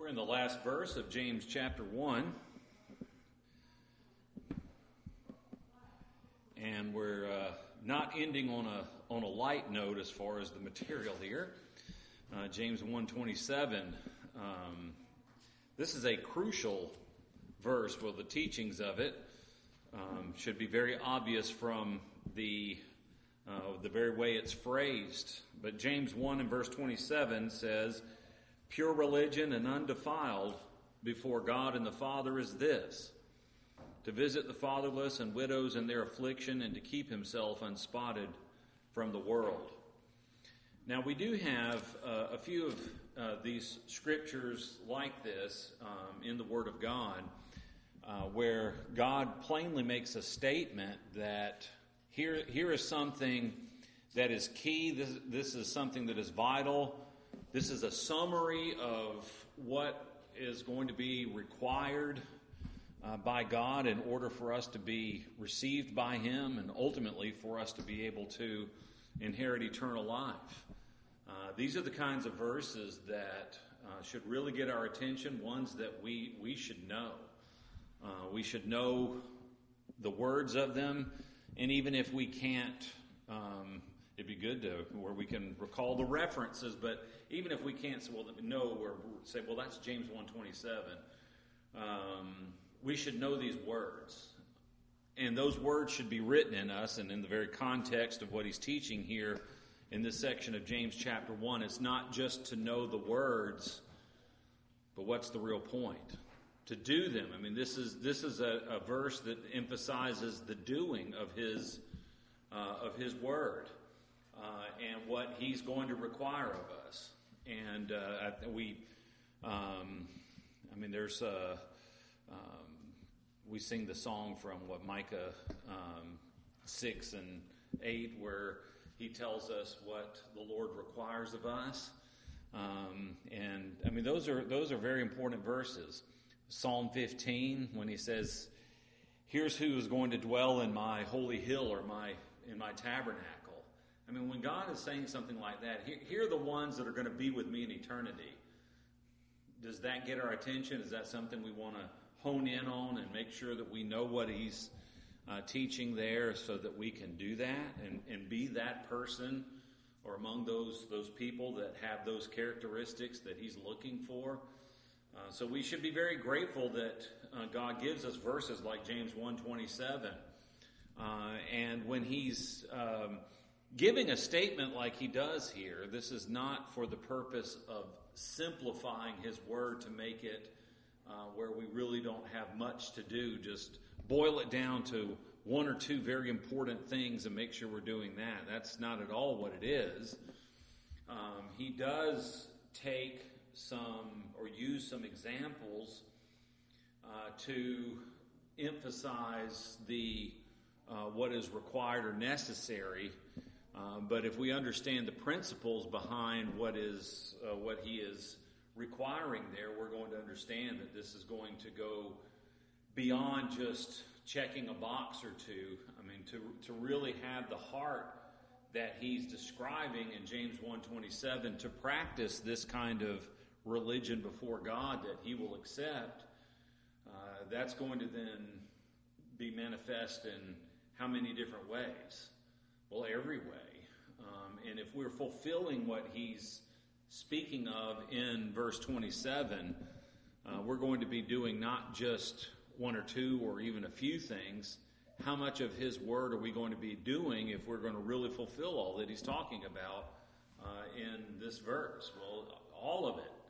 in the last verse of James chapter 1, and we're not ending on a light note as far as the material here. James 1:27. This is a crucial verse. Well, the teachings of it should be very obvious from the very way it's phrased. But James 1 and verse 27 says, "Pure religion and undefiled before God and the Father is this, to visit the fatherless and widows in their affliction and to keep himself unspotted from the world." Now, we do have a few of these scriptures like this in the Word of God, where God plainly makes a statement that here is something that is key. This is something that is vital. This is a summary of what is going to be required by God in order for us to be received by Him and ultimately for us to be able to inherit eternal life. These are the kinds of verses that should really get our attention, ones that we should know. We should know the words of them, and even if we can't, it'd be good to where we can recall the references, but even if we can't say, well, that's James 1:27, we should know these words. And those words should be written in us, and in the very context of what he's teaching here in this section of James chapter 1, it's not just to know the words, but what's the real point? To do them. I mean, this is a verse that emphasizes the doing of his word and what he's going to require of us. And there's we sing the song from Micah 6 and 8, where he tells us what the Lord requires of us. Those are very important verses. Psalm 15, when he says, "Here's who is going to dwell in my holy hill or in my tabernacle." I mean, when God is saying something like that, here are the ones that are going to be with me in eternity. Does that get our attention? Is that something we want to hone in on and make sure that we know what he's teaching there so that we can do that and be that person or among those people that have those characteristics that he's looking for? So we should be very grateful that God gives us verses like James 1:27. And when he's giving a statement like he does here, this is not for the purpose of simplifying his word to make it where we really don't have much to do. Just boil it down to one or two very important things and make sure we're doing that. That's not at all what it is. He does take use some examples to emphasize what is required or necessary. But if we understand the principles behind what he is requiring there, we're going to understand that this is going to go beyond just checking a box or two. I mean, to really have the heart that he's describing in James 1:27, to practice this kind of religion before God that he will accept, that's going to then be manifest in how many different ways? Well, every way. And if we're fulfilling what he's speaking of in verse 27, we're going to be doing not just one or two or even a few things. How much of his word are we going to be doing if we're going to really fulfill all that he's talking about in this verse? Well, all of it.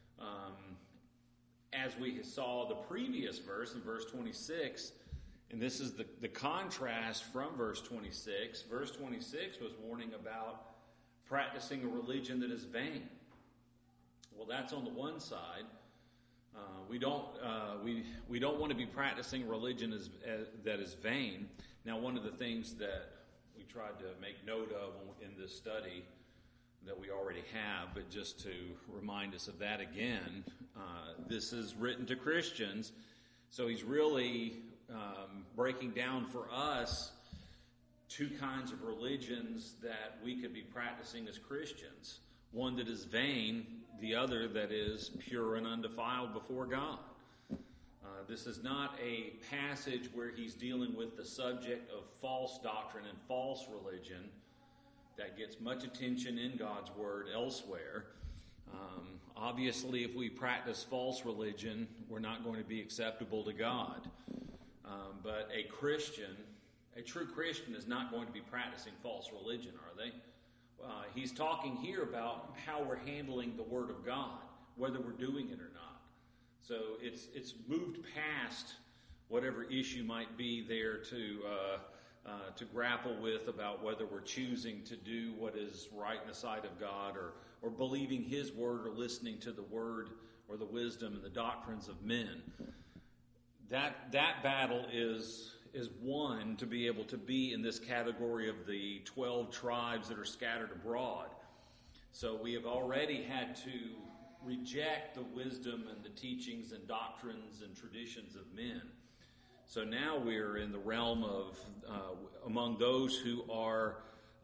As we saw the previous verse in verse 26, and this is the contrast from verse 26. Verse 26 was warning about practicing a religion that is vain. Well, that's on the one side. We don't want to be practicing religion that is vain. Now, one of the things that we tried to make note of in this study that we already have, but just to remind us of that again, this is written to Christians, so he's really breaking down for us two kinds of religions that we could be practicing as Christians. One that is vain, the other that is pure and undefiled before God. This is not a passage where he's dealing with the subject of false doctrine and false religion that gets much attention in God's Word elsewhere. Obviously, if we practice false religion, we're not going to be acceptable to God. But a true Christian is not going to be practicing false religion, are they? He's talking here about how we're handling the Word of God, whether we're doing it or not. So it's moved past whatever issue might be there to grapple with about whether we're choosing to do what is right in the sight of God or believing His Word or listening to the Word or the wisdom and the doctrines of men. That battle is won to be able to be in this category of the 12 tribes that are scattered abroad. So we have already had to reject the wisdom and the teachings and doctrines and traditions of men. So now we're in the realm of among those who are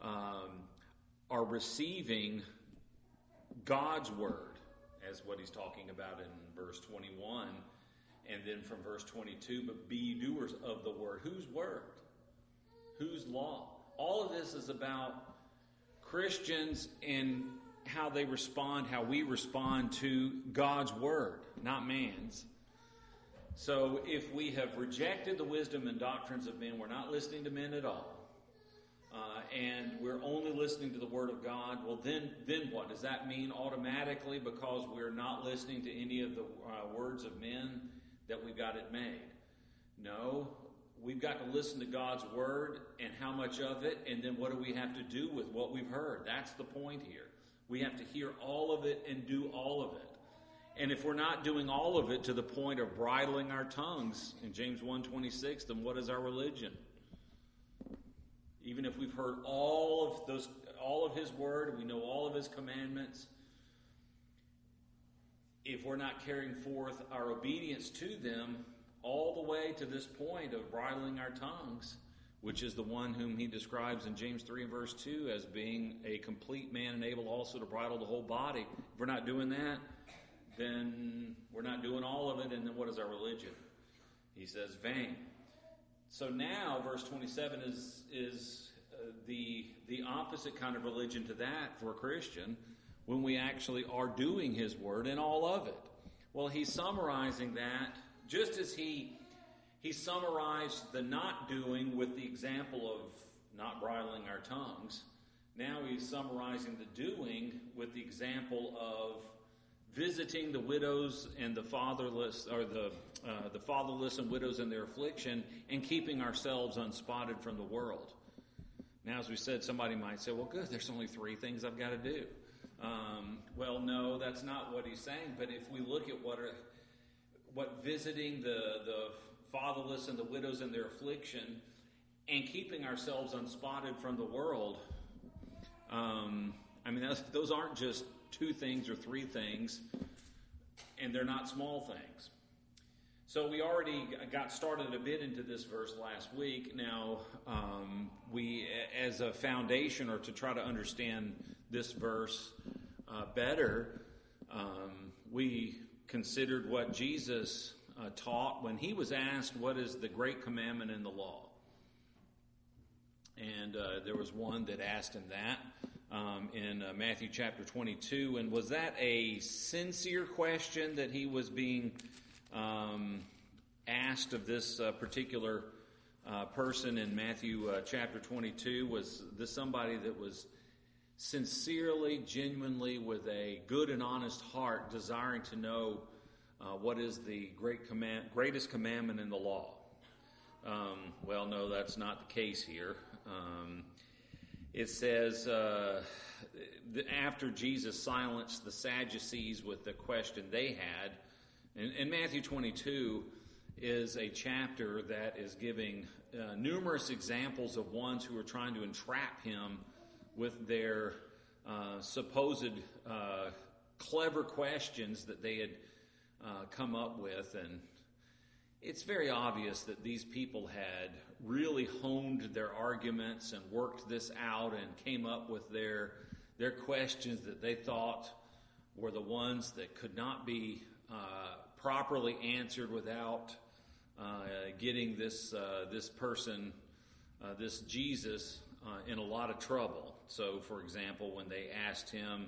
receiving God's word, as what he's talking about in verse 21, and then from verse 22, but be ye doers of the word. Whose word? Whose law? All of this is about Christians and how they respond, how we respond to God's word, not man's. So if we have rejected the wisdom and doctrines of men, we're not listening to men at all, and we're only listening to the Word of God, well then what? Does that mean automatically because we're not listening to any of the words of men that we've got it made? No, we've got to listen to God's Word and how much of it, and then what do we have to do with what we've heard? That's the point here. We have to hear all of it and do all of it. And if we're not doing all of it to the point of bridling our tongues in James 1:26, then what is our religion? Even if we've heard all of His word, we know all of His commandments, if we're not carrying forth our obedience to them all the way to this point of bridling our tongues, which is the one whom he describes in James 3 and verse 2 as being a complete man and able also to bridle the whole body. If we're not doing that, then we're not doing all of it, and then what is our religion? He says, vain. So now, verse 27 is the opposite kind of religion to that for a Christian, when we actually are doing His word and all of it. Well, he's summarizing that just as he summarized the not doing with the example of not bridling our tongues. Now he's summarizing the doing with the example of visiting the widows and the fatherless, or the fatherless and widows in their affliction, and keeping ourselves unspotted from the world. Now, as we said, somebody might say, well, good, there's only 3 things I've got to do. Well, no, that's not what he's saying. But if we look at what visiting the fatherless and the widows in their affliction and keeping ourselves unspotted from the world, those aren't just 2 things or 3 things, and they're not small things. So we already got started a bit into this verse last week. Now, we, as a foundation, or to try to understand this verse better, we considered what Jesus taught when he was asked what is the great commandment in the law. And there was one that asked him that in Matthew chapter 22. And was that a sincere question that he was being asked of this particular person in Matthew chapter 22? Was this somebody that was sincerely, genuinely, with a good and honest heart, desiring to know what is the greatest commandment in the law? Well, no, that's not the case here. It says, after Jesus silenced the Sadducees with the question they had, and Matthew 22 is a chapter that is giving numerous examples of ones who are trying to entrap him with their supposed clever questions that they had come up with. And it's very obvious that these people had really honed their arguments and worked this out and came up with their questions that they thought were the ones that could not be properly answered without getting this person, this Jesus, in a lot of trouble. So, for example, when they asked him,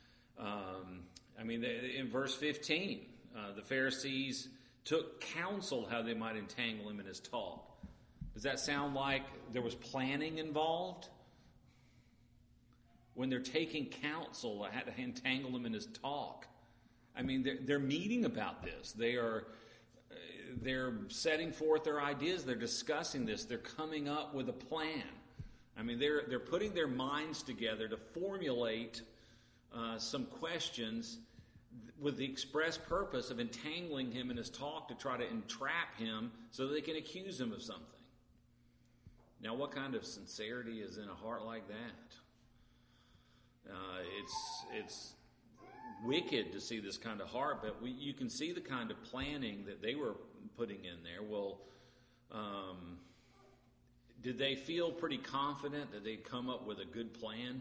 in verse 15, the Pharisees took counsel how they might entangle him in his talk. Does that sound like there was planning involved? When they're taking counsel, how to entangle him in his talk. I mean, they're meeting about this. They're setting forth their ideas. They're discussing this. They're coming up with a plan. I mean, they're putting their minds together to formulate some questions with the express purpose of entangling him in his talk to try to entrap him so that they can accuse him of something. Now, what kind of sincerity is in a heart like that? It's wicked to see this kind of heart, but you can see the kind of planning that they were putting in there. Well, did they feel pretty confident that they'd come up with a good plan?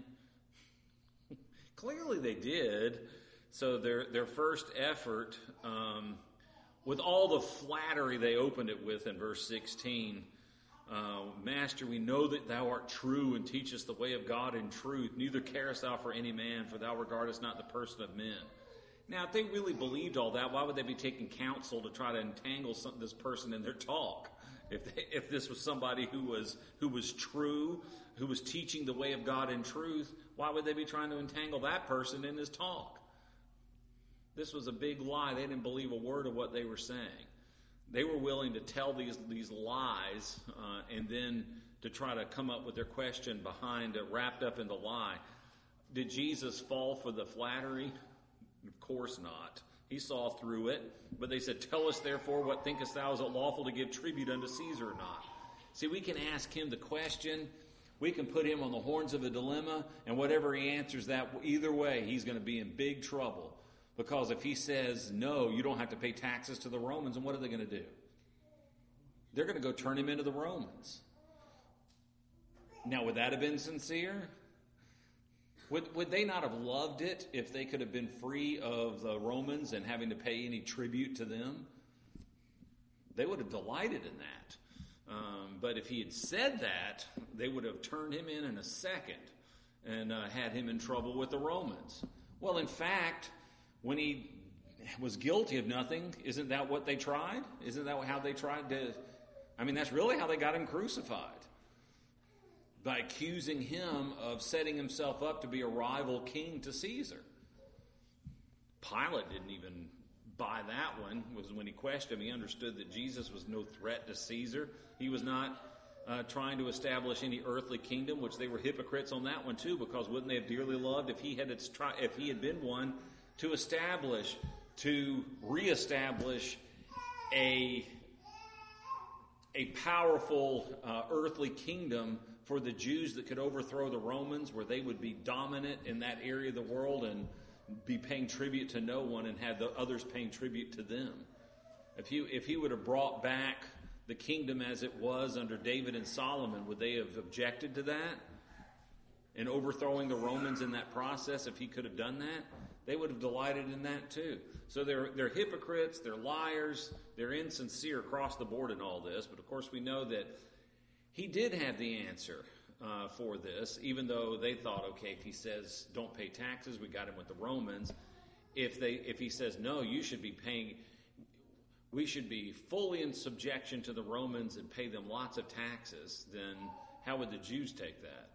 Clearly they did. So their first effort, with all the flattery they opened it with in verse 16, Master, we know that thou art true and teachest the way of God in truth. Neither carest thou for any man, for thou regardest not the person of men. Now, if they really believed all that, why would they be taking counsel to try to entangle this person in their talk? If this was somebody who was true, who was teaching the way of God in truth, why would they be trying to entangle that person in his talk? This was a big lie. They didn't believe a word of what they were saying. They were willing to tell these lies and then to try to come up with their question behind, wrapped up in the lie. Did Jesus fall for the flattery? Of course not. He saw through it. But they said, tell us therefore, what thinkest thou, is it lawful to give tribute unto Caesar or not? See, we can ask him the question. We can put him on the horns of a dilemma. And whatever he answers that, either way, he's going to be in big trouble. Because if he says, no, you don't have to pay taxes to the Romans, and what are they going to do? They're going to go turn him into the Romans. Now, would that have been sincere? Would they not have loved it if they could have been free of the Romans and having to pay any tribute to them? They would have delighted in that. But if he had said that, they would have turned him in a second and had him in trouble with the Romans. Well, in fact, when he was guilty of nothing, isn't that what they tried? Isn't that how they tried to... that's really how they got him crucified. By accusing him of setting himself up to be a rival king to Caesar. Pilate didn't even buy that one. It was when he questioned him, he understood that Jesus was no threat to Caesar. He was not trying to establish any earthly kingdom, which they were hypocrites on that one too, because wouldn't they have dearly loved if he had been one to reestablish a powerful earthly kingdom for the Jews that could overthrow the Romans, where they would be dominant in that area of the world and be paying tribute to no one and have the others paying tribute to them. If he would have brought back the kingdom as it was under David and Solomon, would they have objected to that? And overthrowing the Romans in that process, if he could have done that, they would have delighted in that too. So they're hypocrites, they're liars, they're insincere across the board in all this. But of course we know that he did have the answer for this, even though they thought, okay, if he says don't pay taxes, we got him with the Romans. If he says no, you should be paying, we should be fully in subjection to the Romans and pay them lots of taxes, then how would the Jews take that?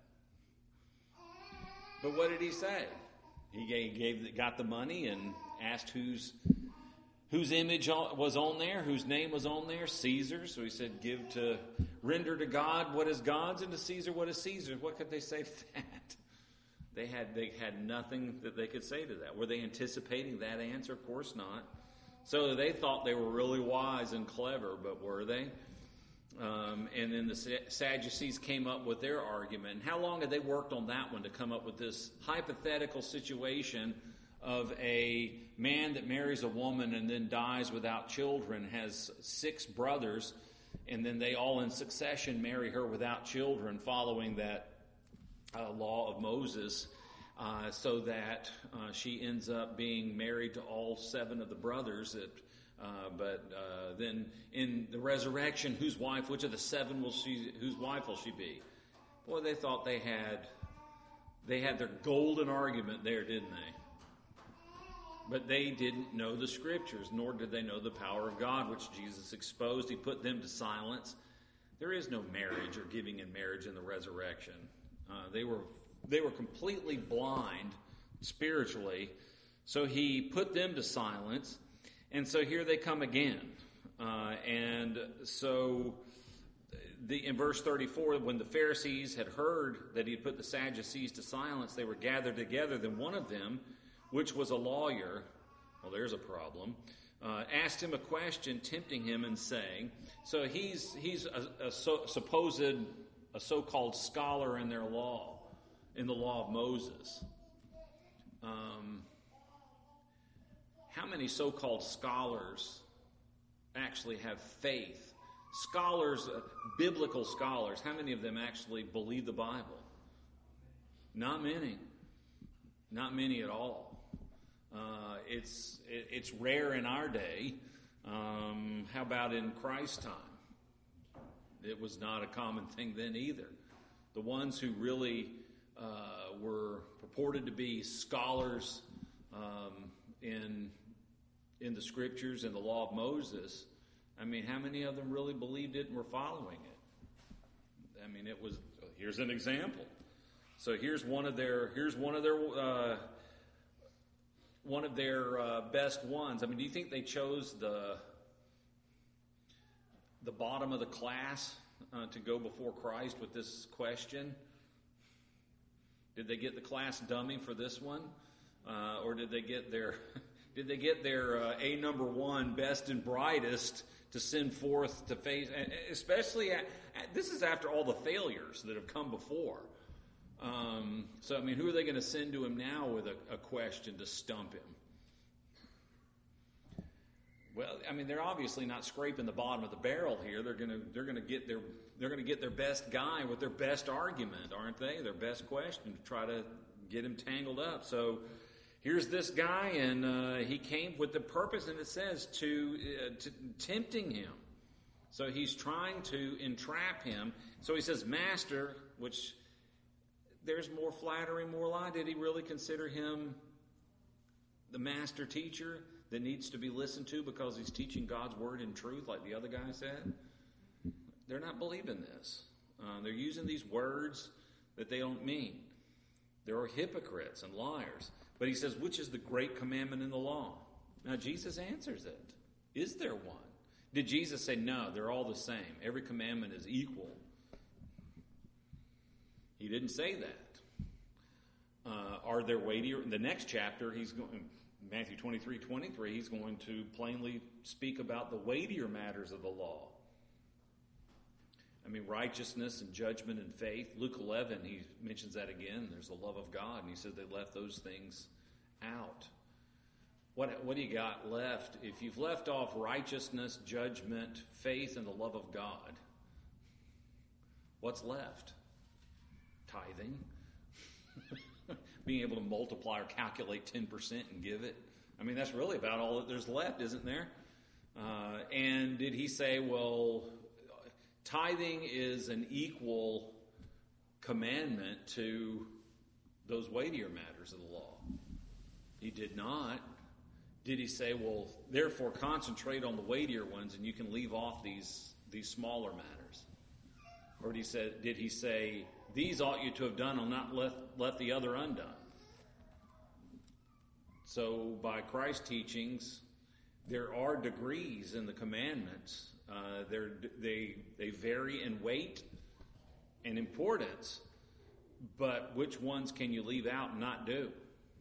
But what did he say? He got the money and asked whose image was on there, whose name was on there, Caesar. So he said, render to God what is God's, and to Caesar what is Caesar's. What could they say to that? They had nothing that they could say to that. Were they anticipating that answer? Of course not. So they thought they were really wise and clever, but were they? And then the Sadducees came up with their argument. And how long had they worked on that one to come up with this hypothetical situation of a man that marries a woman and then dies without children, has 6 brothers, and then they all in succession marry her without children following that law of Moses. so that she ends up being married to all 7 of the brothers. But then in the resurrection, which of the 7 whose wife will she be? Boy, they thought they had their golden argument there, didn't they? But they didn't know the Scriptures, nor did they know the power of God, which Jesus exposed. He put them to silence. There is no marriage or giving in marriage in the resurrection. They were completely blind spiritually, so he put them to silence. And so here they come again. And so in verse 34, when the Pharisees had heard that he had put the Sadducees to silence, they were gathered together. Then one of them, which was a lawyer, well, there's a problem, asked him a question, tempting him and saying, so he's a so-called scholar in their law, in the law of Moses. How many so-called scholars actually have faith? Scholars, biblical scholars, how many of them actually believe the Bible? Not many. Not many at all. It's rare in our day. How about in Christ's time? It was not a common thing then either. The ones who really were purported to be scholars in the Scriptures and the law of Moses, I mean, how many of them really believed it and were following it? I mean, here's an example. So here's one of their best ones. I mean, do you think they chose the bottom of the class to go before Christ with this question? Did they get the class dummy for this one, or did they get their A number 1 best and brightest to send forth to face? Especially this is after all the failures that have come before. So, I mean, who are they going to send to him now with a question to stump him? Well, I mean, they're obviously not scraping the bottom of the barrel here. They're going to get their best guy with their best argument, aren't they? Their best question to try to get him tangled up. So here's this guy, and he came with the purpose, and it says to tempting him. So he's trying to entrap him. So he says, "Master," which there's more flattery, more lie. Did he really consider him the master teacher that needs to be listened to because he's teaching God's word in truth, like the other guy said? They're not believing this. They're using these words that they don't mean. There are hypocrites and liars. But he says, which is the great commandment in the law? Now, Jesus answers it. Is there one? Did Jesus say, no, they're all the same? Every commandment is equal. He didn't say that. Are there weightier? In the next chapter, Matthew 23:23, he's going to plainly speak about the weightier matters of the law. I mean, righteousness and judgment and faith. Luke 11, he mentions that again. There's the love of God, and he said they left those things out. What do you got left? If you've left off righteousness, judgment, faith, and the love of God, what's left? Tithing. Being able to multiply or calculate 10% and give it. I mean, that's really about all that there's left, isn't there? And did he say, well, tithing is an equal commandment to those weightier matters of the law? He did not. Did he say, well, therefore concentrate on the weightier ones and you can leave off these smaller matters? Or did he say, these ought you to have done and not left the other undone? So by Christ's teachings, there are degrees in the commandments. They vary in weight and importance, but which ones can you leave out and not do?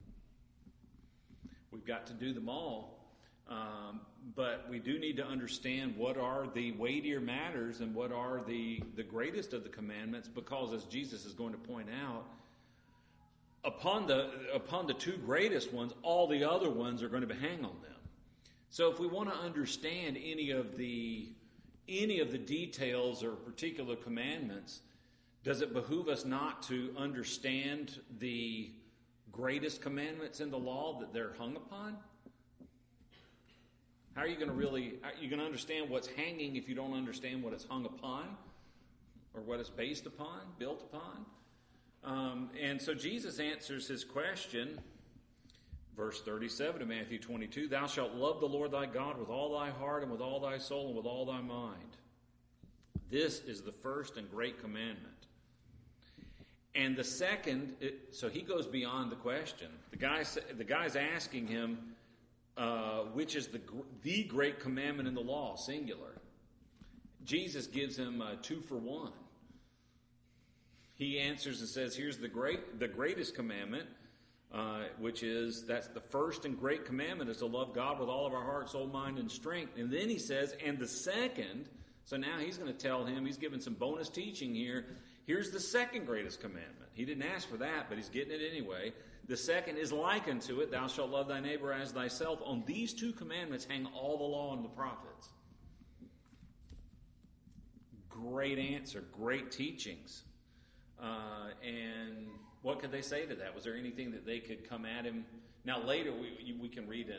We've got to do them all, but we do need to understand what are the weightier matters and what are the greatest of the commandments, because as Jesus is going to point out, upon the 2 greatest ones, all the other ones are going to hang on them. So if we want to understand any of the details or particular commandments, does it behoove us not to understand the greatest commandments in the law that they're hung upon? How are you going to understand what's hanging if you don't understand what it's hung upon or what it's based upon, built upon? And so Jesus answers his question, verse 37 of Matthew 22, "Thou shalt love the Lord thy God with all thy heart and with all thy soul and with all thy mind. This is the first and great commandment. And the second," so he goes beyond the question. The guy's asking him, which is the great commandment in the law, singular. Jesus gives him 2 for 1. He answers and says, here's the greatest commandment, that's the first and great commandment, is to love God with all of our heart, soul, mind, and strength. And then he says, and the second, so now he's going to tell him, he's giving some bonus teaching here. Here's the second greatest commandment. He didn't ask for that, but he's getting it anyway. The second is like unto it, thou shalt love thy neighbor as thyself. On these 2 commandments hang all the law and the prophets. Great answer, great teachings. And what could they say to that? Was there anything that they could come at him? Now later we can read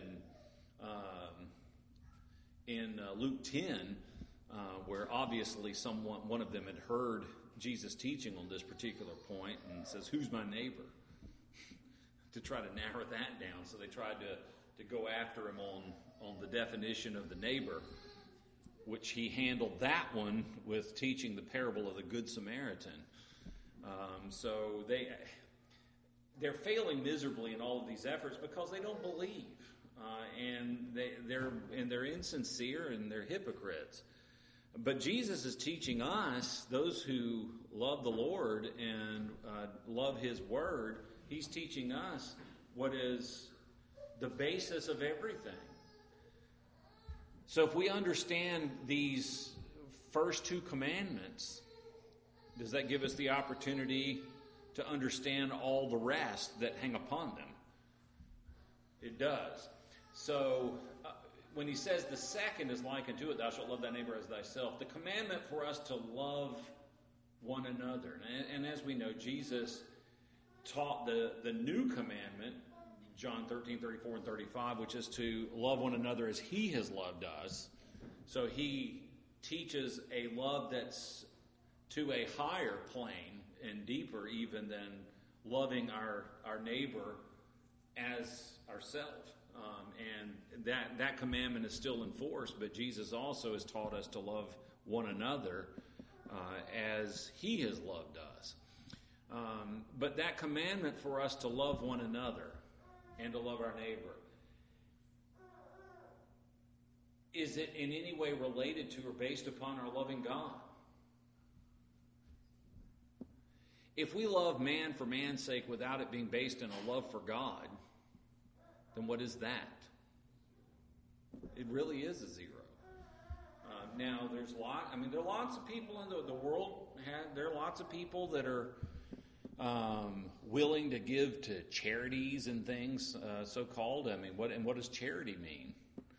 in Luke 10, where obviously one of them had heard Jesus teaching on this particular point and says, who's my neighbor? To try to narrow that down. So they tried to go after him on the definition of the neighbor, which he handled that one with teaching the parable of the Good Samaritan. So they're failing miserably in all of these efforts because they don't believe. And they're insincere and they're hypocrites. But Jesus is teaching us, those who love the Lord and love his word, he's teaching us what is the basis of everything. So if we understand these first 2 commandments, does that give us the opportunity to understand all the rest that hang upon them? It does. So when he says the second is like unto it, thou shalt love thy neighbor as thyself, the commandment for us to love one another. And as we know, Jesus taught the new commandment, John 13, 34, and 35, which is to love one another as he has loved us. So he teaches a love that's to a higher plane and deeper even than loving our neighbor as ourselves. And that commandment is still in force, but Jesus also has taught us to love one another as he has loved us. But that commandment for us to love one another and to love our neighbor, is it in any way related to or based upon our loving God? If we love man for man's sake without it being based in a love for God, then what is that? It really is a zero. Now, there are lots of people in the world. There are lots of people that are willing to give to charities and things, so-called. What does charity mean?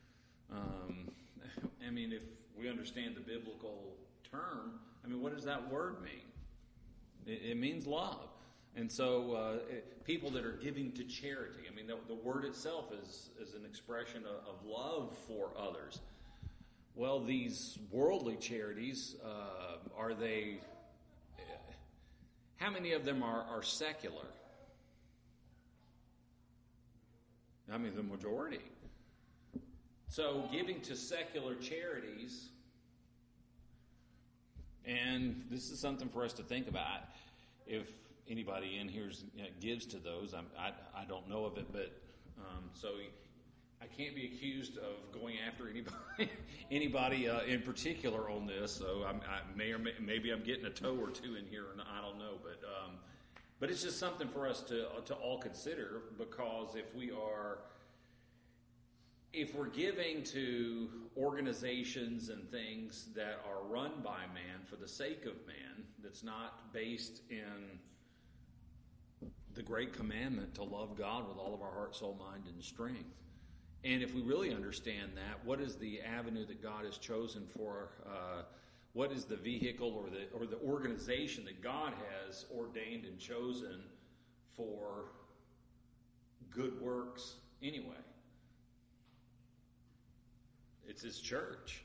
If we understand the biblical term, what does that word mean? It means love. And so people that are giving to charity, the word itself is an expression of love for others. Well, these worldly charities, are they... How many of them are secular? The majority. So giving to secular charities, and this is something for us to think about. If anybody in here gives to those, I don't know of it, but so I can't be accused of going after anybody in particular on this. So maybe I'm getting a toe or two in here, and I don't know, but it's just something for us to all consider, because if we're giving to organizations and things that are run by man for the sake of man, that's not based in the great commandment to love God with all of our heart, soul, mind, and strength. And if we really understand that, what is the avenue that God has chosen for? What is the vehicle or the organization that God has ordained and chosen for good works anyway. It's his church.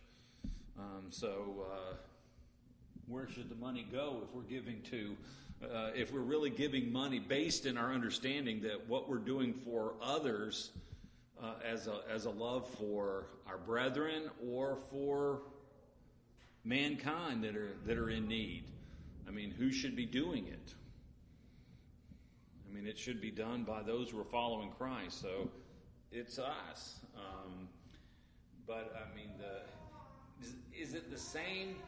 Where should the money go if we're giving to, if we're really giving money based in our understanding that what we're doing for others as a love for our brethren or for mankind that are in need? I mean, who should be doing it? I mean, it should be done by those who are following Christ. So it's us. But I mean, is it the same?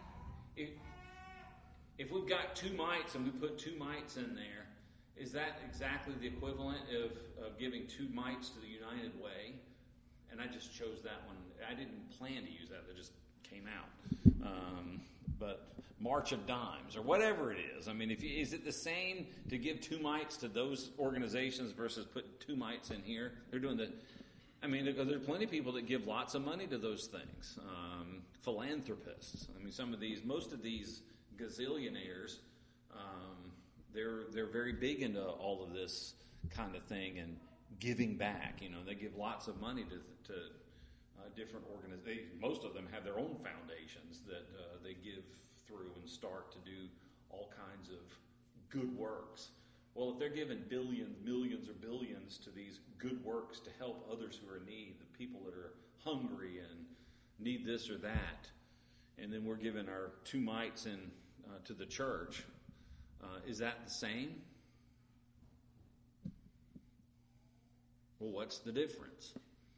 If we've got 2 mites and we put 2 mites in there, is that exactly the equivalent of giving 2 mites to the United Way? And I just chose that one. I didn't plan to use that. That just came out. But March of Dimes or whatever it is. I mean, is it the same to give 2 mites to those organizations versus put 2 mites in here? They're doing the... I mean, there are plenty of people that give lots of money to those things. Philanthropists. I mean, most of these gazillionaires, they're very big into all of this kind of thing and giving back. You know, they give lots of money to different organizations. Most of them have their own foundations that they give through and start to do all kinds of good works. Well, if they're giving billions, millions, or billions to these good works to help others who are in need, the people that are hungry and need this or that, and then we're giving our 2 mites to the church, is that the same? Well, what's the difference?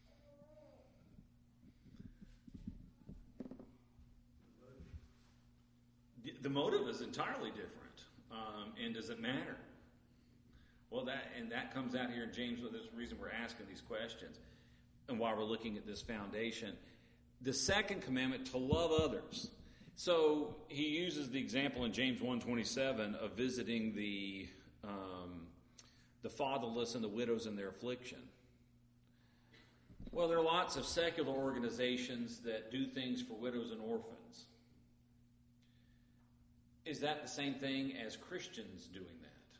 The motive is entirely different. And does it matter? Well, that comes out here in James. Well, there's a reason we're asking these questions. And while we're looking at this foundation, the second commandment, to love others. So he uses the example in James 1:27 of visiting the fatherless and the widows in their affliction. Well, there are lots of secular organizations that do things for widows and orphans. Is that the same thing as Christians doing that?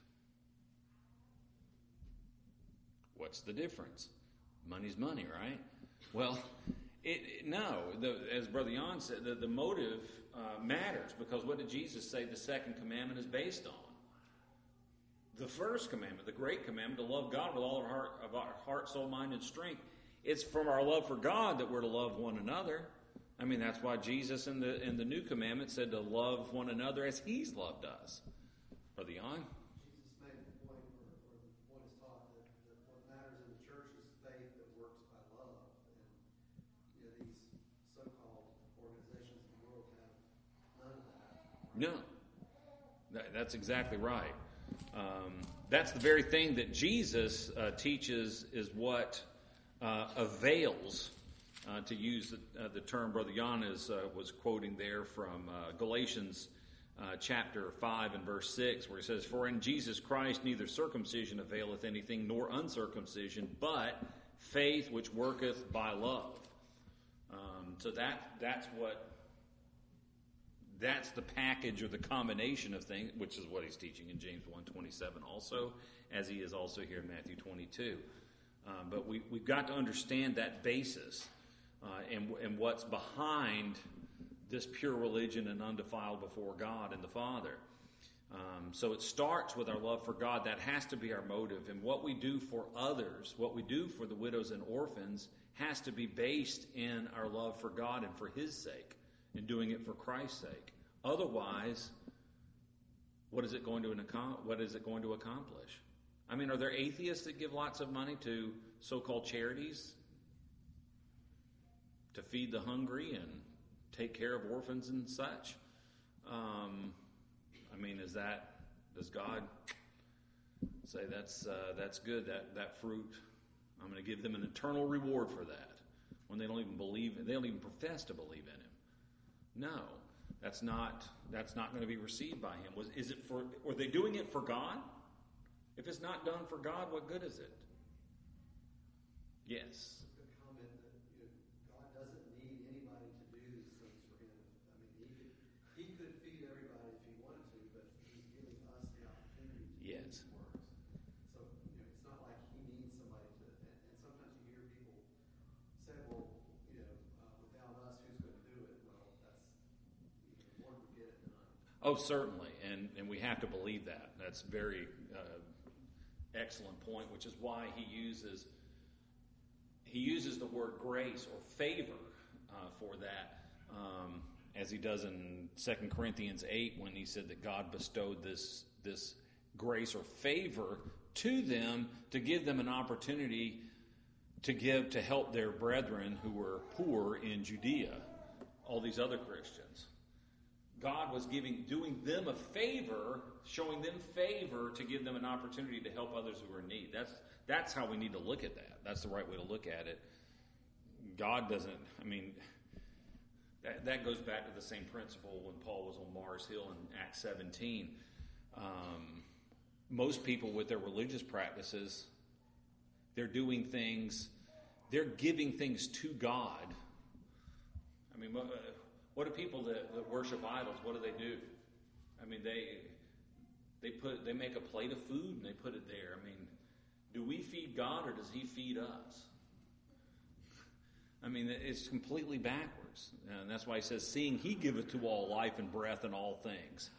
What's the difference? Money's money, right? Well, no. As Brother Jan said, the motive matters, because what did Jesus say the second commandment is based on? The first commandment, the great commandment, to love God with all of our heart, soul, mind, and strength. It's from our love for God that we're to love one another. I mean, that's why Jesus in the new commandment said to love one another as He's loved us. Brother Jan? Jesus made the point, or the point is taught, that what matters in the church is faith that works by love. And these so-called organizations in the world have none of that. Right? No. That's exactly right. That's the very thing that Jesus teaches is what avails. To use the term Brother Jan was quoting there from Galatians chapter 5 and verse 6, where he says, "For in Jesus Christ neither circumcision availeth anything, nor uncircumcision, but faith which worketh by love." So that's the package or the combination of things, which is what he's teaching in James 1:27 also, as he is also here in Matthew 22. But we've got to understand that basis. And what's behind this pure religion and undefiled before God and the Father. So it starts with our love for God. That has to be our motive. And what we do for others, what we do for the widows and orphans, has to be based in our love for God and for His sake, and doing it for Christ's sake. Otherwise, what is it going to accomplish? I mean, are there atheists that give lots of money to so-called charities to feed the hungry and take care of orphans and such? I mean, does God say that's good, that fruit, I'm going to give them an eternal reward for that, when they don't even profess to believe in Him? No, that's not going to be received by Him. Are they doing it for God? If it's not done for God, what good is it? Yes. Oh, certainly, and we have to believe that. That's a very excellent point, which is why he uses the word grace or favor for that, as he does in 2 Corinthians 8 when he said that God bestowed this grace or favor to them to give them an opportunity to help their brethren who were poor in Judea, all these other Christians. God was doing them a favor, showing them favor to give them an opportunity to help others who are in need. That's how we need to look at that. That's the right way to look at it. God doesn't, that goes back to the same principle when Paul was on Mars Hill in Acts 17. Most people with their religious practices, they're doing things, they're giving things to God. What do people that worship idols, what do? They make a plate of food and they put it there. Do we feed God or does he feed us? It's completely backwards. And that's why he says, seeing he giveth to all life and breath and all things.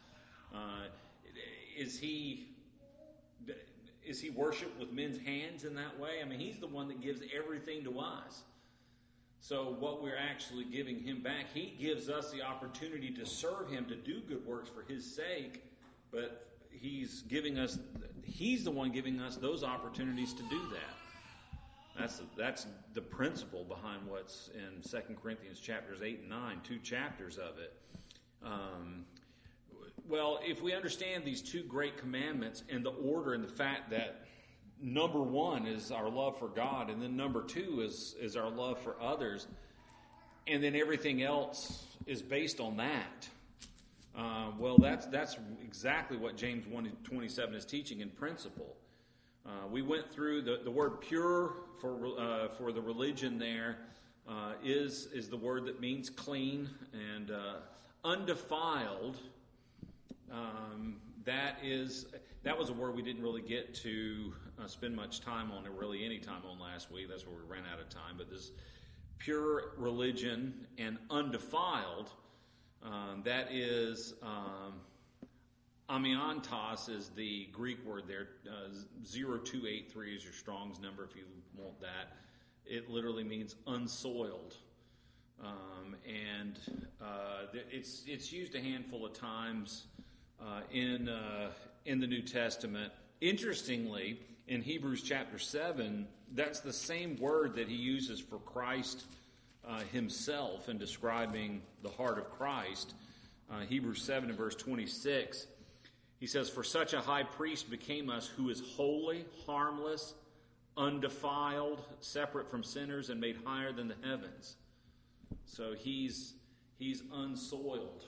Is he worshipped with men's hands in that way? He's the one that gives everything to us. So what we're actually giving him back, he gives us the opportunity to serve him, to do good works for his sake, but he's the one giving us those opportunities to do that. That's the principle behind what's in 2 Corinthians chapters 8 and 9, 2 chapters of it. Well, if we understand these two great commandments and the order and the fact that number one is our love for God, and then number two is our love for others, and then everything else is based on that. Well, that's exactly what James 1:27 is teaching in principle. We went through the word pure for the religion there is the word that means clean, and undefiled. That was a word we didn't really get to spend much time on, or really any time on last week. That's where we ran out of time. But this pure religion and undefiled, that is amiantos is the Greek word there. 0283 is your Strong's number if you want that. It literally means unsoiled. It's used a handful of times in the New Testament. Interestingly, in Hebrews chapter 7, that's the same word that he uses for Christ himself in describing the heart of Christ. Hebrews 7 and verse 26, he says, "For such a high priest became us, who is holy, harmless, undefiled, separate from sinners, and made higher than the heavens." So he's unsoiled.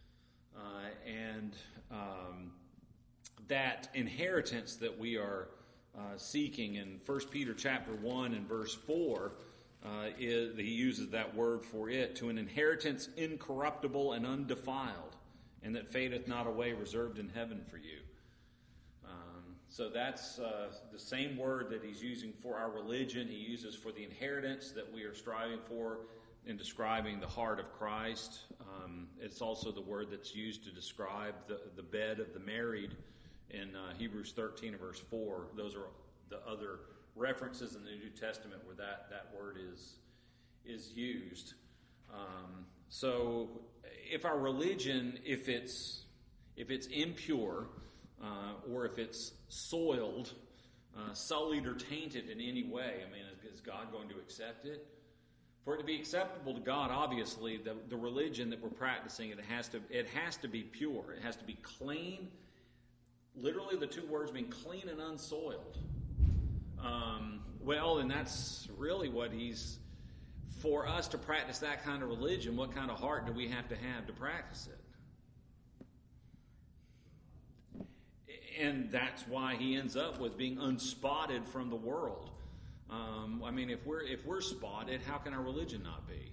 That inheritance that we are seeking in 1 Peter chapter 1 and verse 4, he uses that word for it, to an inheritance incorruptible and undefiled, and that fadeth not away, reserved in heaven for you. So that's the same word that he's using for our religion. He uses for the inheritance that we are striving for in describing the heart of Christ. It's also the word that's used to describe the bed of the married in Hebrews 13 and verse 4. Those are the other references in the New Testament where that word is used. So if our religion, if it's impure, or if it's soiled, sullied, or tainted in any way, is God going to accept it? For it to be acceptable to God, obviously, the religion that we're practicing, it has to be pure. It has to be clean. Literally, the two words mean clean and unsoiled. And that's really what for us to practice that kind of religion, what kind of heart do we have to practice it? And that's why he ends up with being unspotted from the world. If we're spotted, how can our religion not be?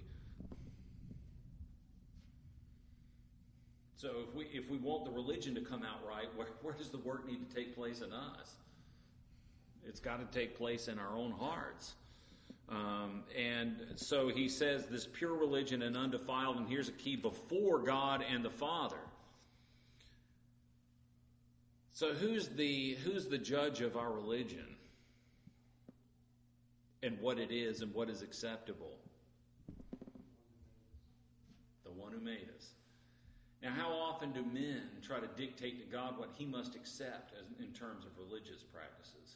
So if we want the religion to come out right, where does the work need to take place in us? It's got to take place in our own hearts. And so he says this pure religion and undefiled, and here's a key, before God and the Father. So who's the judge of our religion and what it is and what is acceptable? The one who made us. Now, how often do men try to dictate to God what he must accept in terms of religious practices?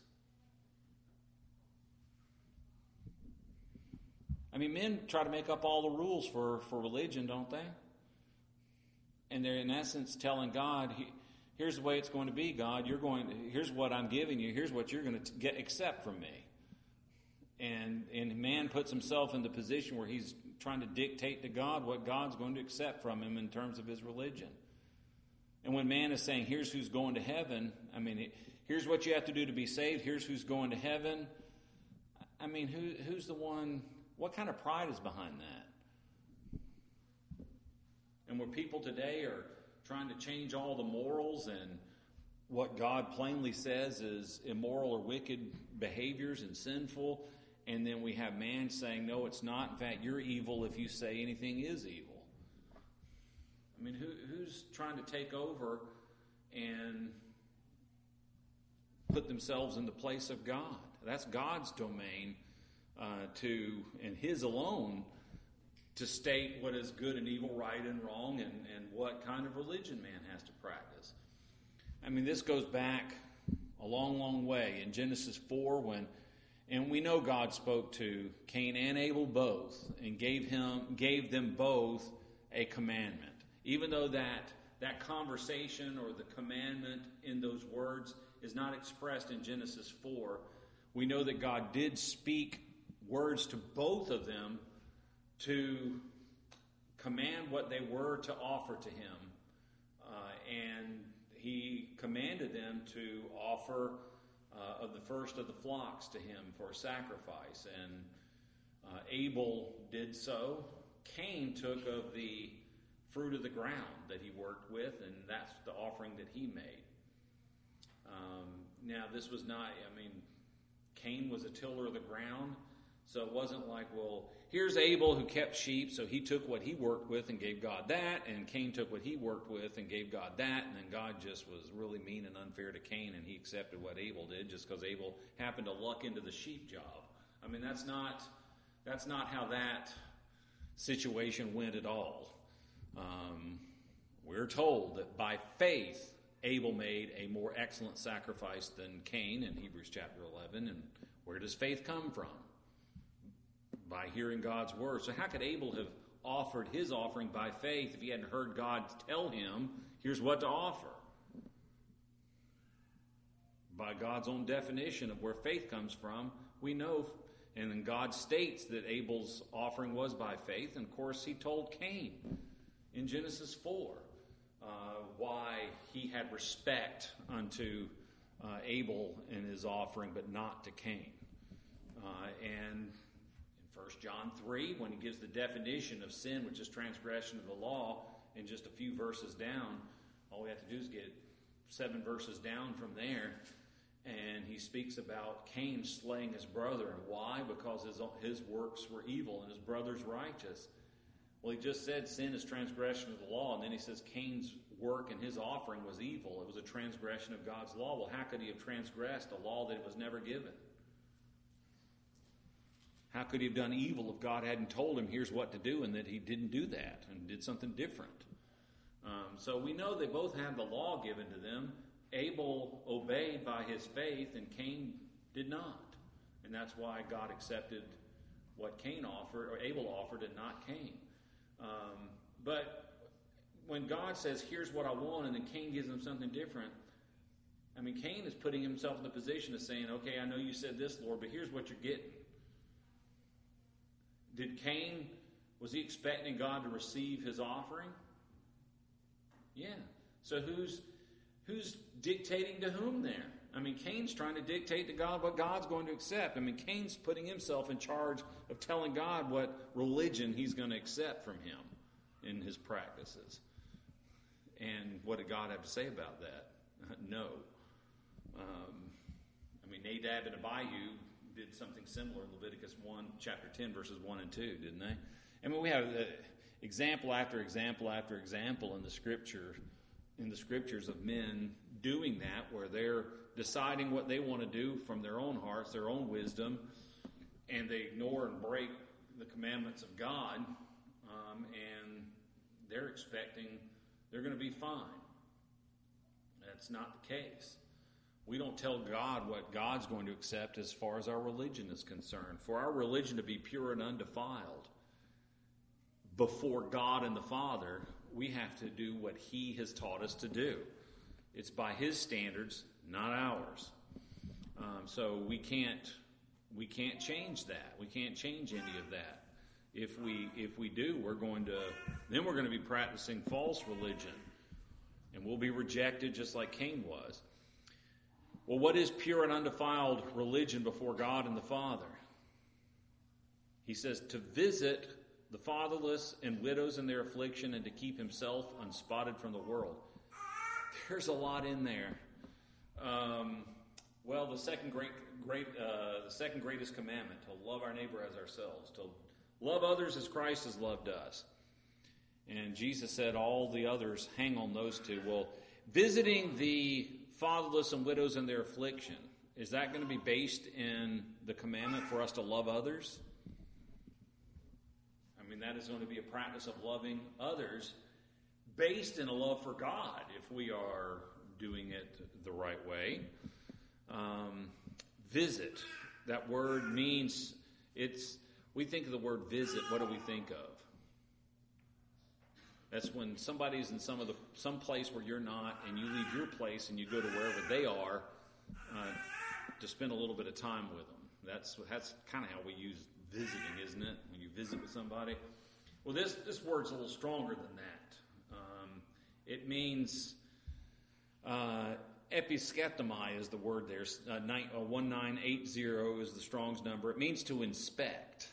I mean, men try to make up all the rules for religion, don't they? And they're in essence telling God, here's the way it's going to be, God. Here's what I'm giving you. Here's what you're going to accept from me. And man puts himself in the position where he's trying to dictate to God what God's going to accept from him in terms of his religion. And when man is saying, here's who's going to heaven, I mean, here's what you have to do to be saved, here's who's going to heaven. I mean, who's the one, what kind of pride is behind that? And where people today are trying to change all the morals and what God plainly says is immoral or wicked behaviors and sinful, and then we have man saying, no, it's not. In fact, you're evil if you say anything is evil. I mean, who's trying to take over and put themselves in the place of God? That's God's domain and his alone, to state what is good and evil, right and wrong, and what kind of religion man has to practice. I mean, this goes back a long, long way. In Genesis 4, and we know God spoke to Cain and Abel both and gave them both a commandment. Even though that conversation or the commandment in those words is not expressed in Genesis 4, we know that God did speak words to both of them to command what they were to offer to him. And he commanded them to offer of the first of the flocks to him for a sacrifice. And Abel did so. Cain took of the fruit of the ground that he worked with, and that's the offering that he made. Now, this was not, Cain was a tiller of the ground, so it wasn't like, well, here's Abel who kept sheep, so he took what he worked with and gave God that, and Cain took what he worked with and gave God that, and then God just was really mean and unfair to Cain, and he accepted what Abel did just because Abel happened to luck into the sheep job. I mean, that's not how that situation went at all. We're told that by faith, Abel made a more excellent sacrifice than Cain in Hebrews chapter 11, and where does faith come from? By hearing God's word. So how could Abel have offered his offering by faith if he hadn't heard God tell him, here's what to offer? By God's own definition of where faith comes from, we know, and then God states that Abel's offering was by faith, and of course he told Cain in Genesis 4 why he had respect unto Abel and his offering, but not to Cain. And 1 John 3, when he gives the definition of sin, which is transgression of the law, in just a few verses down, all we have to do is get 7 verses down from there, and he speaks about Cain slaying his brother. And why? Because his works were evil and his brother's righteous. Well, he just said sin is transgression of the law, and then he says Cain's work and his offering was evil. It was a transgression of God's law. Well, how could he have transgressed a law that was never given? How could he have done evil if God hadn't told him here's what to do, and that he didn't do that and did something different? So we know they both had the law given to them. Abel obeyed by his faith, and Cain did not. And that's why God accepted what Cain offered, or Abel offered, and not Cain. But when God says, here's what I want, and then Cain gives him something different, Cain is putting himself in the position of saying, okay, I know you said this, Lord, but here's what you're getting. Did Cain, was he expecting God to receive his offering? Yeah. So who's dictating to whom there? Cain's trying to dictate to God what God's going to accept. Cain's putting himself in charge of telling God what religion he's going to accept from him in his practices. And what did God have to say about that? No. Nadab and Abihu did something similar in Leviticus 1, chapter 10, verses 1 and 2, didn't they? We have example after example after example in the scriptures of men doing that, where they're deciding what they want to do from their own hearts, their own wisdom, and they ignore and break the commandments of God, and they're expecting they're going to be fine. That's not the case. We don't tell God what God's going to accept as far as our religion is concerned. For our religion to be pure and undefiled before God and the Father, we have to do what He has taught us to do. It's by His standards, not ours. So we can't change that. We can't change any of that. If we do, we're going to be practicing false religion, and we'll be rejected just like Cain was. Well, what is pure and undefiled religion before God and the Father? He says to visit the fatherless and widows in their affliction, and to keep himself unspotted from the world. There's a lot in there. Well, the second greatest commandment, to love our neighbor as ourselves, to love others as Christ has loved us. And Jesus said all the others hang on those two. Well, visiting the fatherless and widows in their affliction, is that going to be based in the commandment for us to love others? I mean, that is going to be a practice of loving others based in a love for God if we are doing it the right way. Visit. That word means we think of the word visit, what do we think of? That's when somebody's in some place where you're not, and you leave your place and you go to wherever they are to spend a little bit of time with them. That's kind of how we use visiting, isn't it? When you visit with somebody. Well, this word's a little stronger than that. It means episkeptomai is the word there. 1980 is the Strong's number. It means to inspect.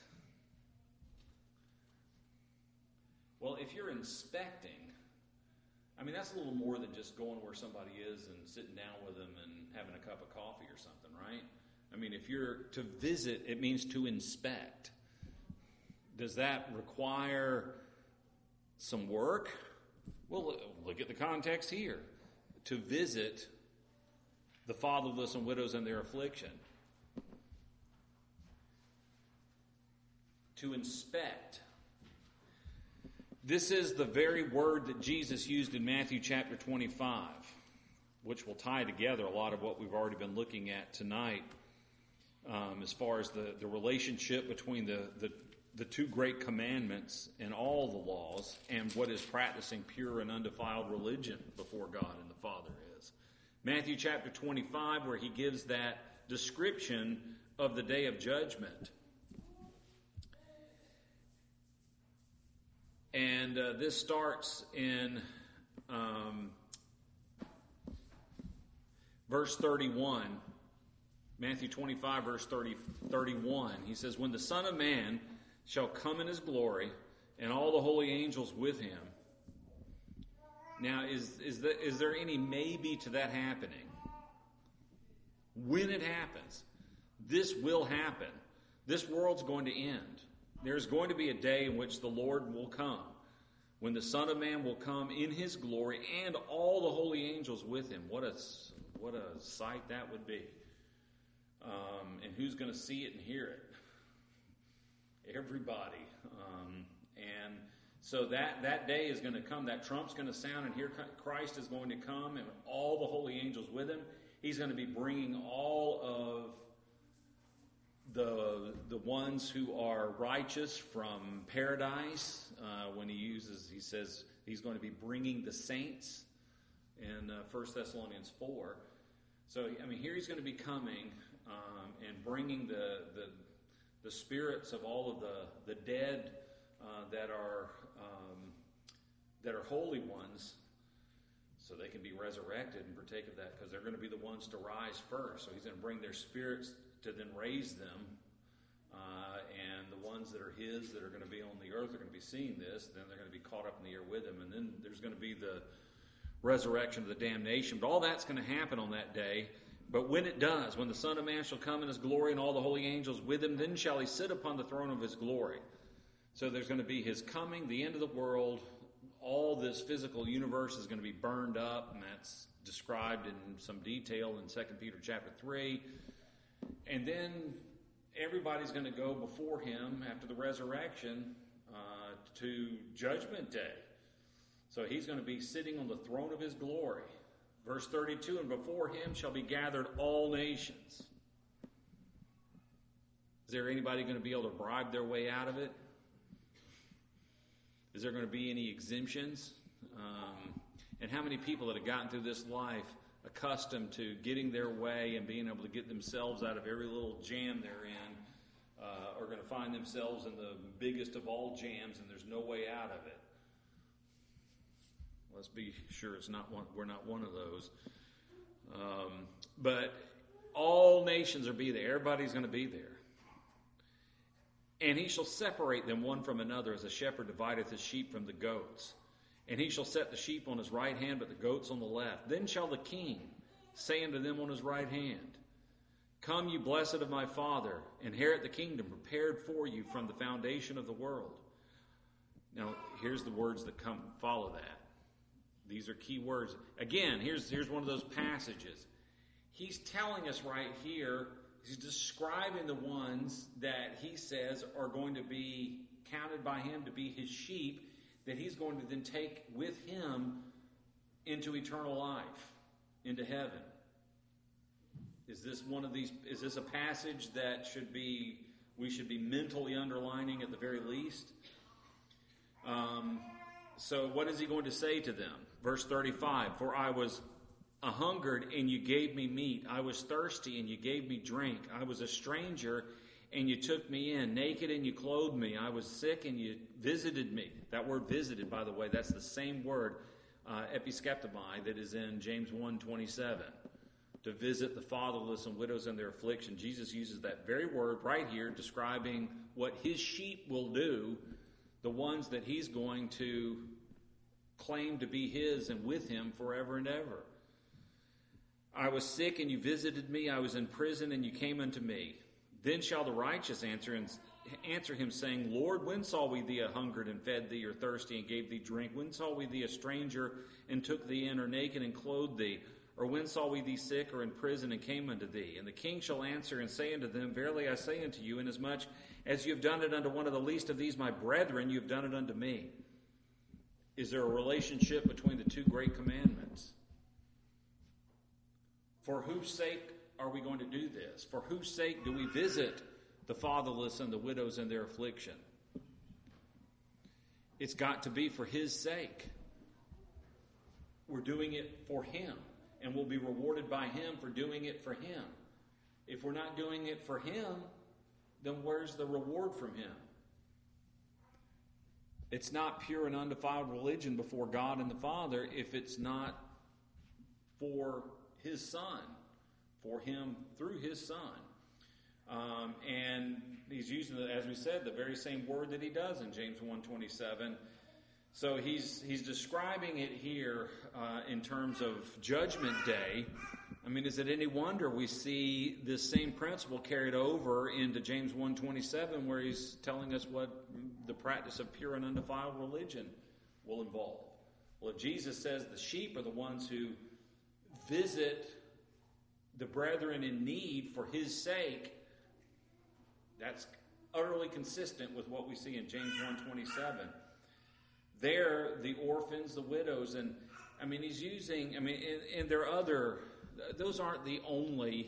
Well, if you're inspecting, I mean, that's a little more than just going where somebody is and sitting down with them and having a cup of coffee or something, right? I mean, if you're to visit, it means to inspect. Does that require some work? Well, look at the context here. To visit the fatherless and widows in their affliction. To inspect. This is the very word that Jesus used in Matthew chapter 25, which will tie together a lot of what we've already been looking at tonight, as far as the relationship between the two great commandments and all the laws and what is practicing pure and undefiled religion before God and the Father is. Matthew chapter 25, where he gives that description of the day of judgment. And this starts in verse 31. Matthew 25, verse 31. He says, when the Son of Man shall come in his glory, and all the holy angels with him. Now, is there any maybe to that happening? When it happens, this will happen. This world's going to end. There's going to be a day in which the Lord will come, when the Son of Man will come in his glory and all the holy angels with him. What a sight that would be. And who's going to see it and hear it? Everybody. And so that day is going to come. That trump's going to sound, and here Christ is going to come, and all the holy angels with him. He's going to be bringing all of the ones who are righteous from paradise. When he says he's going to be bringing the saints in 1 Thessalonians 4. So, I mean, here he's going to be coming and bringing the spirits of all of the dead that are holy ones, so they can be resurrected and partake of that, because they're going to be the ones to rise first. So he's going to bring their spirits to then raise them, and the ones that are his that are going to be on the earth are going to be seeing this. Then they're going to be caught up in the air with him, and then there's going to be the resurrection of the damnation. But all that's going to happen on that day. But when it does, when the Son of Man shall come in his glory and all the holy angels with him, then shall he sit upon the throne of his glory. So there's going to be his coming, the end of the world, all this physical universe is going to be burned up, and that's described in some detail in 2 Peter chapter 3. And then everybody's going to go before him after the resurrection to Judgment Day. So he's going to be sitting on the throne of his glory. Verse 32, and before him shall be gathered all nations. Is there anybody going to be able to bribe their way out of it? Is there going to be any exemptions? And how many people that have gotten through this life accustomed to getting their way and being able to get themselves out of every little jam they're in are going to find themselves in the biggest of all jams and there's no way out of it? Let's be sure we're not one of those. But all nations will be there. Everybody's going to be there. And he shall separate them one from another, as a shepherd divideth his sheep from the goats. And he shall set the sheep on his right hand, but the goats on the left. Then shall the king say unto them on his right hand, Come, you blessed of my Father, inherit the kingdom prepared for you from the foundation of the world. Now, here's the words that follow that. These are key words. Again, here's one of those passages. He's telling us right here, he's describing the ones that he says are going to be counted by him to be his sheep, that he's going to then take with him into eternal life, into heaven. Is this a passage that we should be mentally underlining at the very least? So what is he going to say to them? Verse 35, For I was a-hungered, and you gave me meat. I was thirsty, and you gave me drink. I was a stranger, and you took me in. Naked, and you clothed me. I was sick, and you visited me. That word visited, by the way, that's the same word, episkeptomai, that is in James 1:27. To visit the fatherless and widows in their affliction. Jesus uses that very word right here, describing what his sheep will do, the ones that he's going to claim to be his and with him forever and ever. I was sick, and you visited me. I was in prison, and you came unto me. Then shall the righteous answer him, saying, Lord, when saw we thee a-hungered and fed thee, or thirsty and gave thee drink? When saw we thee a stranger and took thee in, or naked and clothed thee? Or when saw we thee sick or in prison and came unto thee? And the king shall answer and say unto them, Verily I say unto you, inasmuch as you have done it unto one of the least of these my brethren, you have done it unto me. Is there a relationship between the two great commandments? For whose sake are we going to do this? For whose sake do we visit the fatherless and the widows in their affliction? It's got to be for his sake. We're doing it for him. And we'll be rewarded by him for doing it for him. If we're not doing it for him, then where's the reward from him? It's not pure and undefiled religion before God and the Father if it's not for his Son, for him through his Son. And he's using, as we said, the very same word that he does in James 1:27. So he's describing it here in terms of Judgment Day. I mean, is it any wonder we see this same principle carried over into James 1:27, where he's telling us what the practice of pure and undefiled religion will involve? Well, if Jesus says the sheep are the ones who visit the brethren in need for his sake, that's utterly consistent with what we see in James 1:27. There, the orphans, the widows, and I mean, he's using, and there are other, those aren't the only,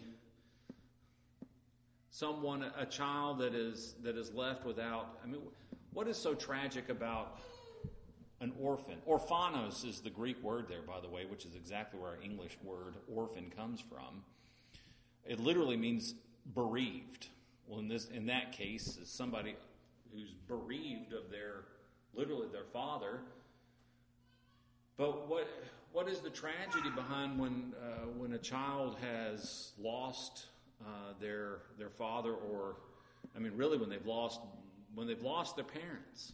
a child that is left without, what is so tragic about an orphan? Orphanos is the Greek word there, by the way, which is exactly where our English word orphan comes from. It literally means bereaved. Well, in that case, is somebody who's bereaved of literally their father. But what is the tragedy behind when a child has lost their father, or really when they've lost their parents?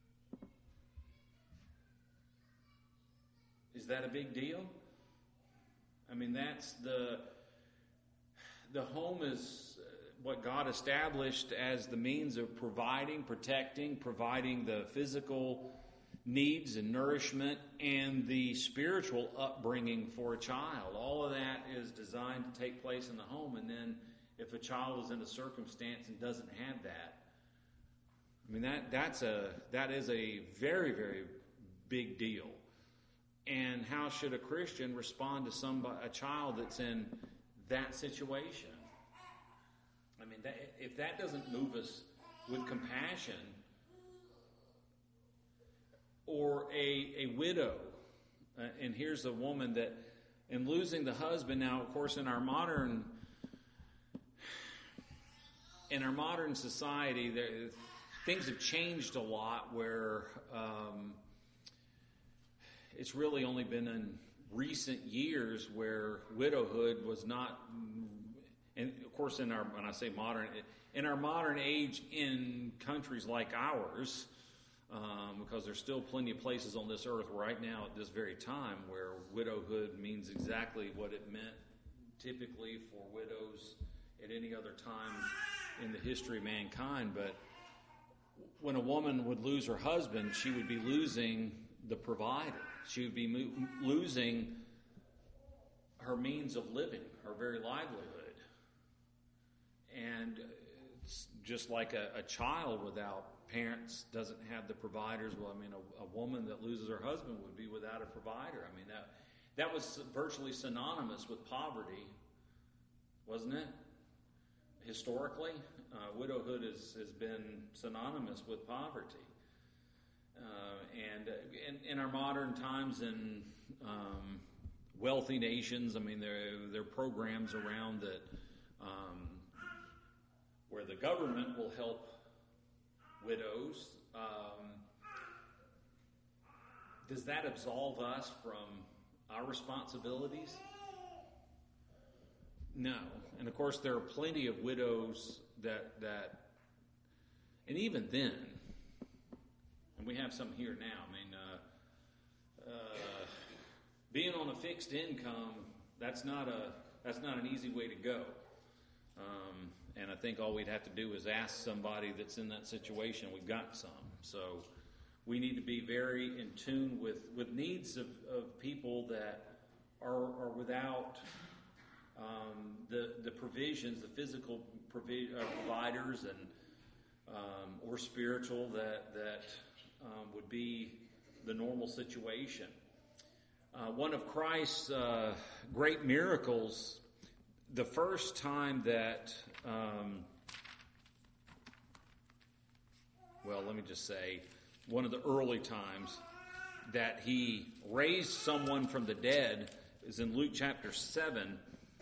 Is that a big deal? That's the home is what God established as the means of providing the physical needs and nourishment and the spiritual upbringing for a child. All of that is designed to take place in the home. And then if a child is in a circumstance and doesn't have that, I mean, that is a very, very big deal. And how should a Christian respond to a child that's in that situation? I mean, if that doesn't move us with compassion, or a widow, and here's a woman that, in losing the husband, now, of course, in our modern society, things have changed a lot where it's really only been in recent years where widowhood was not, and of course when I say modern, in our modern age in countries like ours, because there's still plenty of places on this earth right now at this very time where widowhood means exactly what it meant typically for widows at any other time in the history of mankind. But when a woman would lose her husband, she would be losing the provider. She would be losing her means of living, her very livelihood. And it's just like a child without parents doesn't have the providers. Well, I mean, a woman that loses her husband would be without a provider. I mean, that was virtually synonymous with poverty, wasn't it? Historically, widowhood has been synonymous with poverty. And in our modern times in wealthy nations, I mean, there are programs around that where the government will help widows. Does that absolve us from our responsibilities? No. And of course, there are plenty of widows that and even then, and we have some here now. I mean, being on a fixed income, that's not an easy way to go. And I think all we'd have to do is ask somebody that's in that situation. We've got some. So we need to be very in tune with needs of people that are without the provisions, the physical providers and or spiritual that would be the normal situation. One of Christ's great miracles, the first time that, let me just say, one of the early times that he raised someone from the dead is in Luke chapter 7.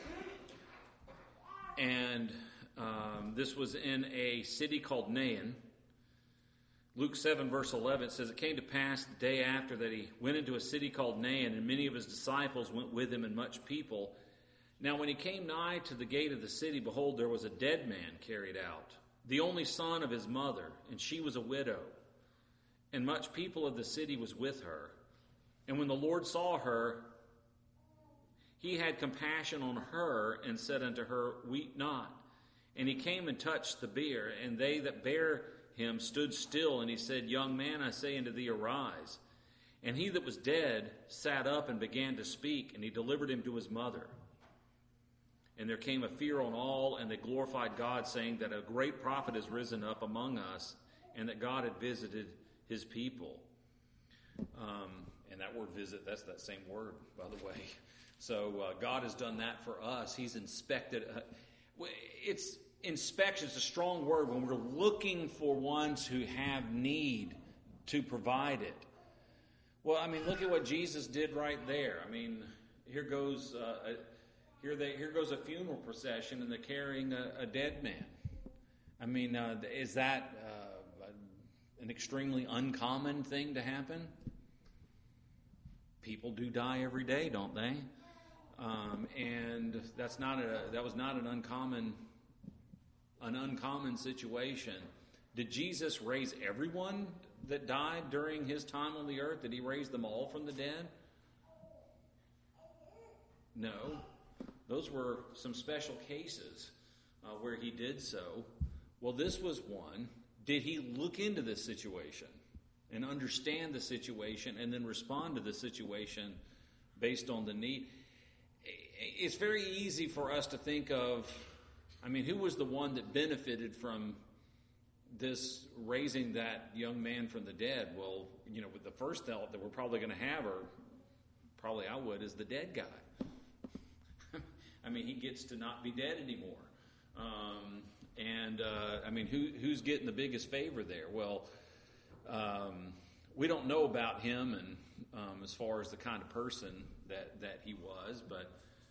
And this was in a city called Nain. Luke 7 verse 11 says, "It came to pass the day after that he went into a city called Nain, and many of his disciples went with him, and much people. Now when he came nigh to the gate of the city, behold, there was a dead man carried out, the only son of his mother, and she was a widow. And much people of the city was with her. And when the Lord saw her, he had compassion on her, and said unto her, Weep not. And he came and touched the bier, and they that bare him stood still. And he said, Young man, I say unto thee, arise. And he that was dead sat up and began to speak, and he delivered him to his mother. And there came a fear on all, and they glorified God, saying that a great prophet is risen up among us, and that God had visited his people." And that word visit, that's that same word, by the way. So God has done that for us. He's inspected. Inspection's a strong word when we're looking for ones who have need to provide it. Well, I mean, look at what Jesus did right there. I mean, here goes a funeral procession, and they're carrying a dead man. I mean, is that an extremely uncommon thing to happen? People do die every day, don't they? And that was not an uncommon situation. Did Jesus raise everyone that died during his time on the earth? Did he raise them all from the dead? No. Those were some special cases where he did so. Well, this was one. Did he look into this situation and understand the situation and then respond to the situation based on the need. It's very easy for us to think of, who was the one that benefited from this raising that young man from the dead? Well, with the first thought that we're probably going to have, or probably I would, is the dead guy. He gets to not be dead anymore. Who's getting the biggest favor there? Well, we don't know about him and as far as the kind of person that he was, but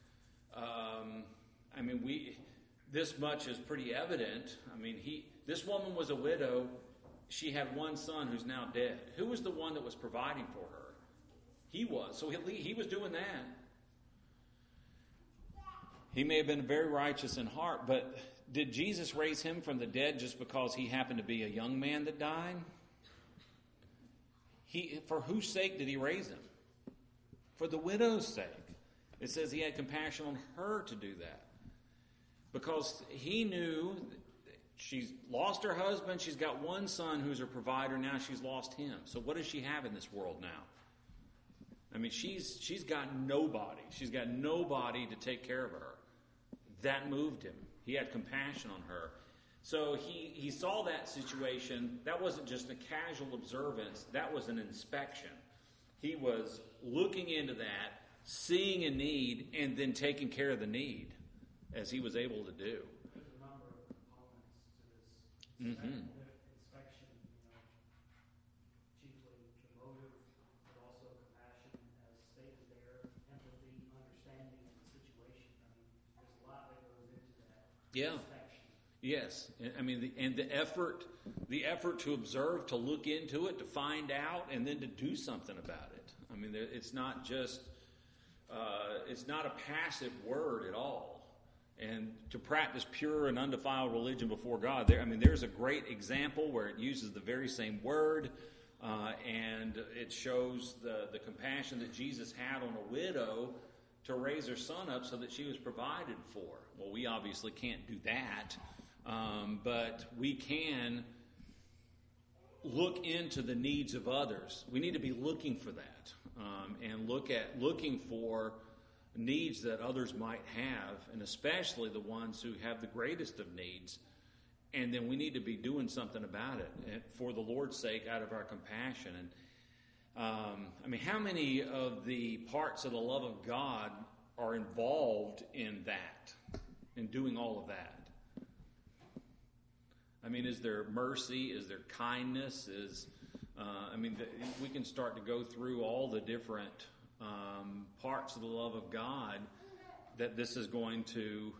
this much is pretty evident. This woman was a widow. She had one son who's now dead. Who was the one that was providing for her? He was. So he was doing that. He may have been very righteous in heart, but did Jesus raise him from the dead just because he happened to be a young man that died? For whose sake did he raise him? For the widow's sake. It says he had compassion on her to do that. Because he knew she's lost her husband, she's got one son who's her provider, now she's lost him. So what does she have in this world now? She's got nobody. She's got nobody to take care of her. That moved him. He had compassion on her. So he saw that situation. That wasn't just a casual observance. That was an inspection. He was looking into that, seeing a need, and then taking care of the need, as he was able to do. There's a number of components to this inspection, chiefly the motive, but also compassion, as stated there, empathy, understanding of the situation. There's a lot that goes into that inspection. Yes. The effort to observe, to look into it, to find out, and then to do something about it. It's not just, it's not a passive word at all. And to practice pure and undefiled religion before God, there's a great example where it uses the very same word, and it shows the compassion that Jesus had on a widow to raise her son up so that she was provided for. Well, we obviously can't do that, but we can look into the needs of others. We need to be looking for that, and looking for needs that others might have, and especially the ones who have the greatest of needs. And then we need to be doing something about it for the Lord's sake, out of our compassion. And how many of the parts of the love of God are involved in that, in doing all of that? Is there mercy? Is there kindness? We can start to go through all the different parts of the love of God that this is going to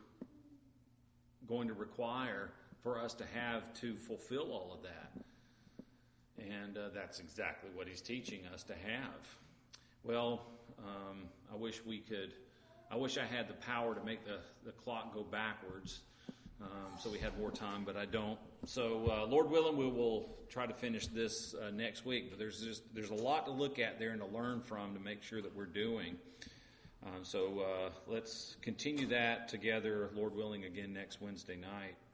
require for us to have to fulfill all of that. And that's exactly what he's teaching us to have. Well, I wish I had the power to make the clock go backwards, so we had more time, but I don't. So, Lord willing, we will try to finish this next week. But there's a lot to look at there and to learn from to make sure that we're doing. So let's continue that together, Lord willing, again next Wednesday night.